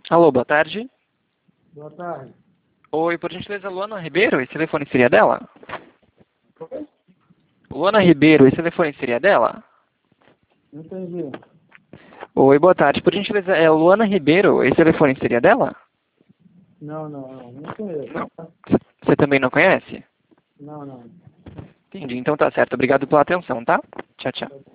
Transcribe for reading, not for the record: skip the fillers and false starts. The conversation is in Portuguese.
Alô, boa tarde. Boa tarde. Oi, por gentileza, Luana Ribeiro, esse telefone seria dela? Oi? Luana Ribeiro, esse telefone seria dela? Não entendi. Oi, boa tarde. Por gentileza, é Luana Ribeiro, esse telefone seria dela? Não conheço. Não. Você também não conhece? Não. Entendi, então tá certo. Obrigado pela atenção, tá? Tchau, tchau.